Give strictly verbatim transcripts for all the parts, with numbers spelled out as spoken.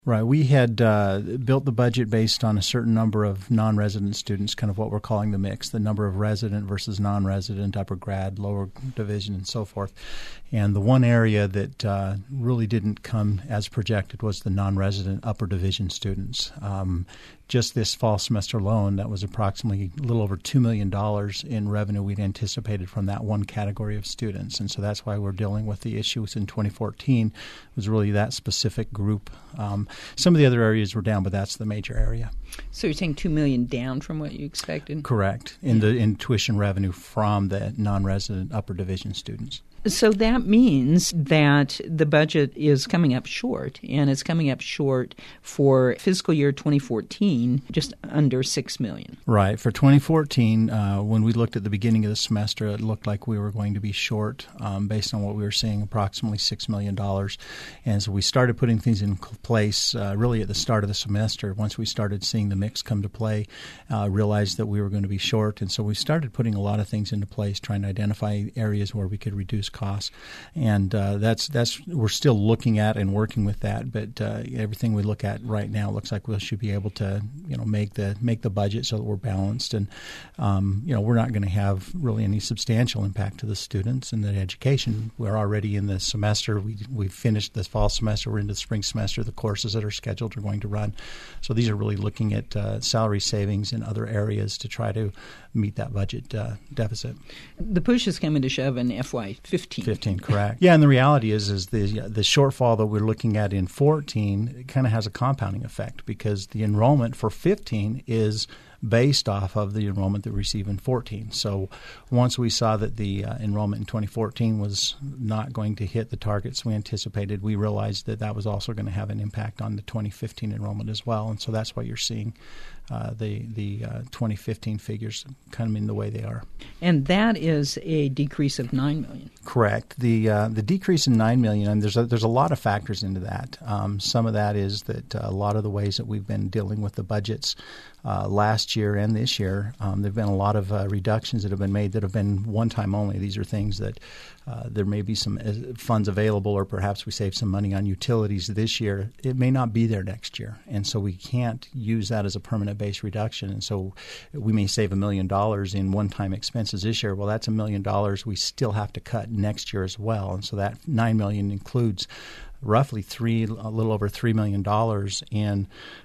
Right. We had uh, built the budget based on a certain number of non-resident students, kind of what we're calling the mix, the number of resident versus non-resident, upper grad, lower division, and so forth. And the one area that uh, really didn't come as projected was the non-resident upper division students. Um, just this fall semester alone, that was approximately a little over two million dollars in revenue we'd anticipated from that one category of students. And so that's why we're dealing with the issues in twenty fourteen, was really that specific group. Um, some of the other areas were down, but that's the major area. So you're saying two million dollars down from what you expected? Correct, in the in tuition revenue from the non-resident upper division students. So that means that the budget is coming up short, and it's coming up short for fiscal year twenty fourteen, just under six million dollars. Right. For twenty fourteen, uh, when we looked at the beginning of the semester, it looked like we were going to be short um, based on what we were seeing, approximately six million dollars. And so we started putting things in place uh, really at the start of the semester. Once we started seeing the mix come to play, uh, realized that we were going to be short. And so we started putting a lot of things into place, trying to identify areas where we could reduce costs, and uh, that's that's we're still looking at and working with that. But uh, everything we look at right now looks like we should be able to, you know, make the make the budget so that we're balanced, and um, you know, we're not going to have really any substantial impact to the students and the education. We're already in the semester. We we've finished the fall semester. We're into the spring semester. The courses that are scheduled are going to run. So these are really looking at uh, salary savings in other areas to try to meet that budget uh, deficit. The push is coming to shove in F Y fifteen. fifteen, correct. Yeah, and the reality is is the the shortfall that we're looking at in fourteen kind of has a compounding effect, because the enrollment for fifteen is based off of the enrollment that we receive in fourteen. So once we saw that the uh, enrollment in twenty fourteen was not going to hit the targets we anticipated, we realized that that was also going to have an impact on the twenty fifteen enrollment as well. And so that's why you're seeing uh, the the uh, twenty fifteen figures kind of in the way they are. And that is a decrease of nine million dollars. Correct. The uh, the decrease in nine million dollars, and there's a, there's a lot of factors into that. Um, some of that is that uh, a lot of the ways that we've been dealing with the budgets uh, last year and this year, um, there have been a lot of uh, reductions that have been made that have been one-time only. These are things that uh, there may be some uh, funds available, or perhaps we save some money on utilities this year. It may not be there next year, and so we can't use that as a permanent base reduction. And so we may save a million dollars in one-time expenses this year. Well, that's a million dollars we still have to cut next year as well. And so that nine million dollars includes roughly three, a little over three million dollars in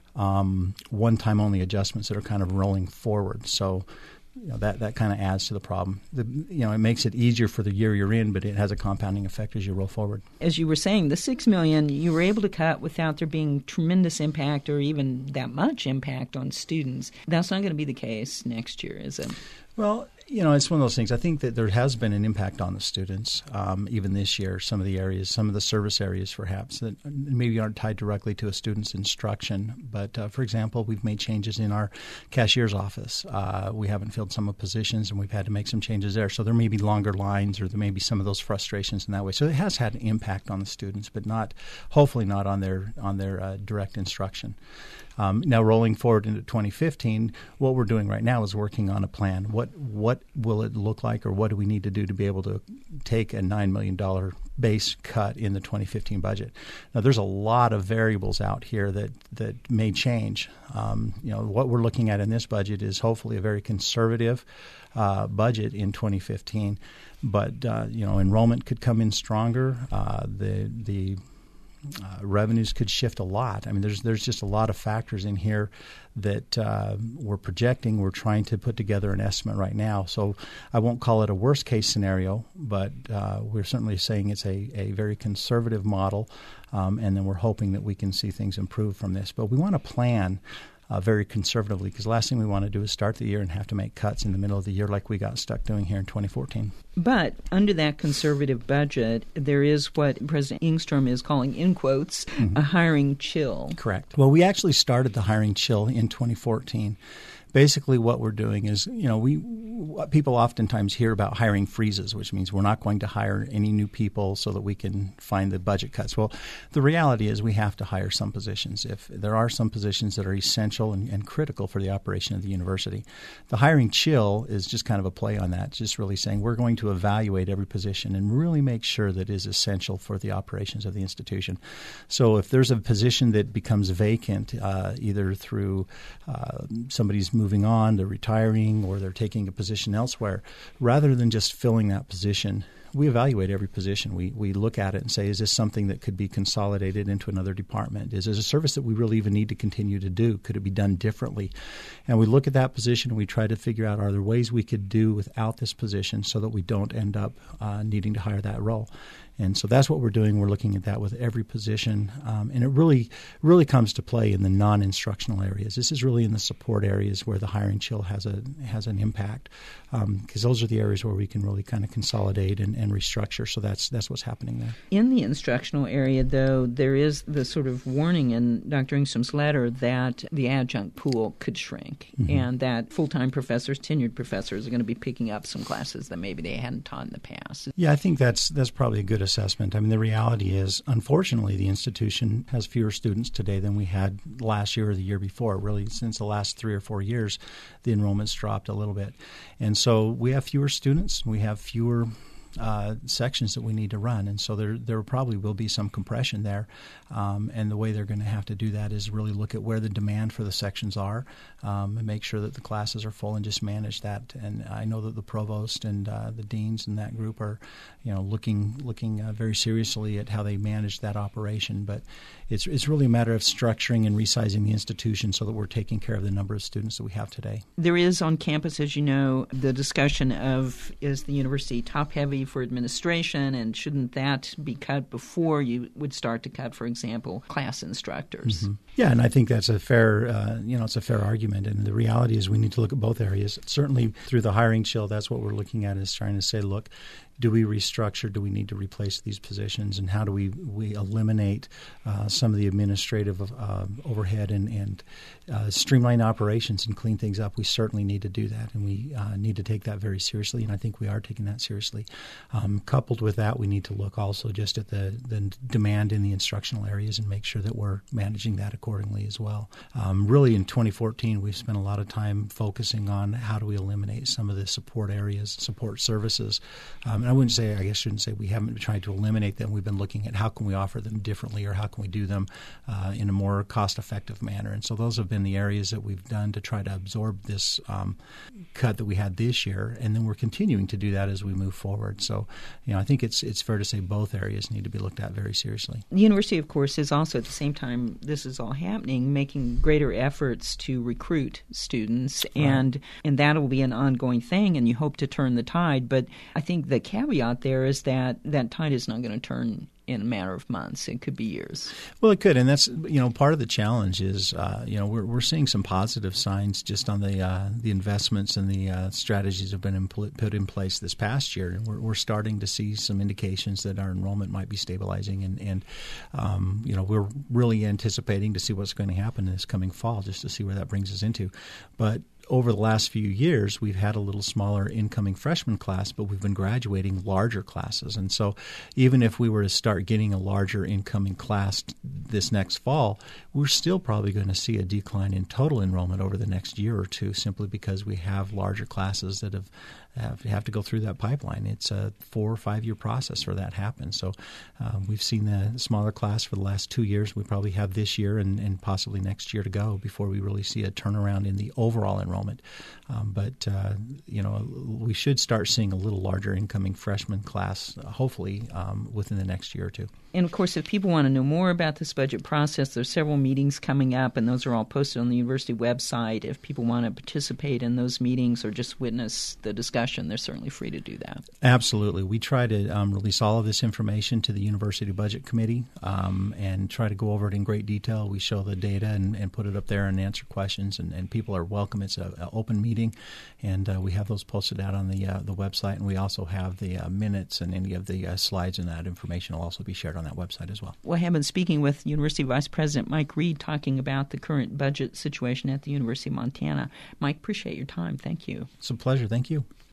um, one-time only adjustments that are kind of rolling forward. So you know, that, that kind of adds to the problem. The, you know, it makes it easier for the year you're in, but it has a compounding effect as you roll forward. As you were saying, the six million dollars you were able to cut without there being tremendous impact or even that much impact on students. That's not going to be the case next year, is it? Well, you know, it's one of those things. I think that there has been an impact on the students, um, even this year. Some of the areas, some of the service areas, perhaps, that maybe aren't tied directly to a student's instruction. But, uh, for example, we've made changes in our cashier's office. Uh, we haven't filled some of the positions, and we've had to make some changes there. So there may be longer lines, or there may be some of those frustrations in that way. So it has had an impact on the students, but not, hopefully, not on their on their uh, direct instruction. Um, now, rolling forward into twenty fifteen, what we're doing right now is working on a plan. What what will it look like, or what do we need to do to be able to take a nine million dollars base cut in the twenty fifteen budget? Now, there's a lot of variables out here that, that may change. Um, you know, what we're looking at in this budget is hopefully a very conservative uh, budget in twenty fifteen. But, uh, you know, enrollment could come in stronger. Uh, the the Uh, revenues could shift a lot. I mean, there's there's just a lot of factors in here that uh, we're projecting. We're trying to put together an estimate right now. So I won't call it a worst-case scenario, but uh, we're certainly saying it's a, a very conservative model, um, and then we're hoping that we can see things improve from this. But we want to plan Uh, very conservatively, because the last thing we want to do is start the year and have to make cuts in the middle of the year like we got stuck doing here in twenty fourteen. But under that conservative budget, there is what President Engstrom is calling, in quotes, mm-hmm. a hiring chill. Correct. Well, we actually started the hiring chill in twenty fourteen. Basically, what we're doing is, you know, we people oftentimes hear about hiring freezes, which means we're not going to hire any new people so that we can find the budget cuts. Well, the reality is we have to hire some positions. If there are some positions that are essential and, and critical for the operation of the university, the hiring chill is just kind of a play on that, just really saying we're going to evaluate every position and really make sure that it is essential for the operations of the institution. So if there's a position that becomes vacant, uh, either through uh, somebody's moving on, they're retiring, or they're taking a position elsewhere, rather than just filling that position, we evaluate every position. We we look at it and say, is this something that could be consolidated into another department? Is it a service that we really even need to continue to do? Could it be done differently? And we look at that position and we try to figure out, are there ways we could do without this position so that we don't end up uh, needing to hire that role? And so that's what we're doing. We're looking at that with every position. Um, and it really really comes to play in the non-instructional areas. This is really in the support areas where the hiring chill has a has an impact, because um, those are the areas where we can really kind of consolidate and, and restructure. So that's that's what's happening there. In the instructional area, though, there is the sort of warning in Doctor Engstrom's letter that the adjunct pool could shrink, mm-hmm. and that full-time professors, tenured professors, are going to be picking up some classes that maybe they hadn't taught in the past. Yeah, I think that's that's probably a good assessment. I mean, the reality is, unfortunately, the institution has fewer students today than we had last year or the year before. Really, since the last three or four years, the enrollment's dropped a little bit. And so we have fewer students. We have fewer Uh, sections that we need to run, and so there there probably will be some compression there, um, and the way they're going to have to do that is really look at where the demand for the sections are, um, and make sure that the classes are full and just manage that. And I know that the provost and uh, the deans and that group are, you know, looking looking uh, very seriously at how they manage that operation. But it's it's really a matter of structuring and resizing the institution so that we're taking care of the number of students that we have today. There is on campus, as you know, the discussion of, is the university top-heavy for administration, and shouldn't that be cut before you would start to cut, for example, class instructors? Mm-hmm. Yeah, and I think that's a fair, uh, you know, it's a fair argument. And the reality is we need to look at both areas. Certainly through the hiring chill, that's what we're looking at, is trying to say, look, do we restructure? Do we need to replace these positions? And how do we, we eliminate uh, some of the administrative uh, overhead and, and uh, streamline operations and clean things up? We certainly need to do that, and we uh, need to take that very seriously, and I think we are taking that seriously. Um, coupled with that, we need to look also just at the, the demand in the instructional areas and make sure that we're managing that accordingly as well. Um, really, in twenty fourteen, we've spent a lot of time focusing on how do we eliminate some of the support areas, support services. Um, I wouldn't say, I guess I shouldn't say we haven't tried to eliminate them. We've been looking at how can we offer them differently, or how can we do them uh, in a more cost-effective manner. And so those have been the areas that we've done to try to absorb this um, cut that we had this year. And then we're continuing to do that as we move forward. So, you know, I think it's it's fair to say both areas need to be looked at very seriously. The university, of course, is also at the same time this is all happening, making greater efforts to recruit students. Right. And, and that will be an ongoing thing, and you hope to turn the tide. But I think the caveat there is that that tide is not going to turn in a matter of months. It could be years. Well, it could, and that's, you know, part of the challenge is, uh, you know, we're we're seeing some positive signs just on the uh, the investments and the uh, strategies that have been in, put in place this past year, and we're we're starting to see some indications that our enrollment might be stabilizing, and and um, you know, we're really anticipating to see what's going to happen this coming fall, just to see where that brings us into, but. Over the last few years, we've had a little smaller incoming freshman class, but we've been graduating larger classes. And so even if we were to start getting a larger incoming class this next fall, we're still probably going to see a decline in total enrollment over the next year or two, simply because we have larger classes that have have, have to go through that pipeline. It's a four or five year process for that to happen. So um, we've seen the smaller class for the last two years. We probably have this year and, and possibly next year to go before we really see a turnaround in the overall enrollment. Um, but, uh, you know, we should start seeing a little larger incoming freshman class, uh, hopefully, um, within the next year or two. And, of course, if people want to know more about this budget process, there's several meetings coming up, and those are all posted on the university website. If people want to participate in those meetings or just witness the discussion, they're certainly free to do that. Absolutely. We try to um, release all of this information to the University Budget Committee um, and try to go over it in great detail. We show the data and, and put it up there and answer questions, and, and people are welcome. It's an open meeting, and uh, we have those posted out on the uh, the website, and we also have the uh, minutes and any of the uh, slides, and that information will also be shared on that website as well. Well, I have been speaking with University Vice President Mike Reed talking about the current budget situation at the University of Montana. Mike, appreciate your time. Thank you. It's a pleasure. Thank you.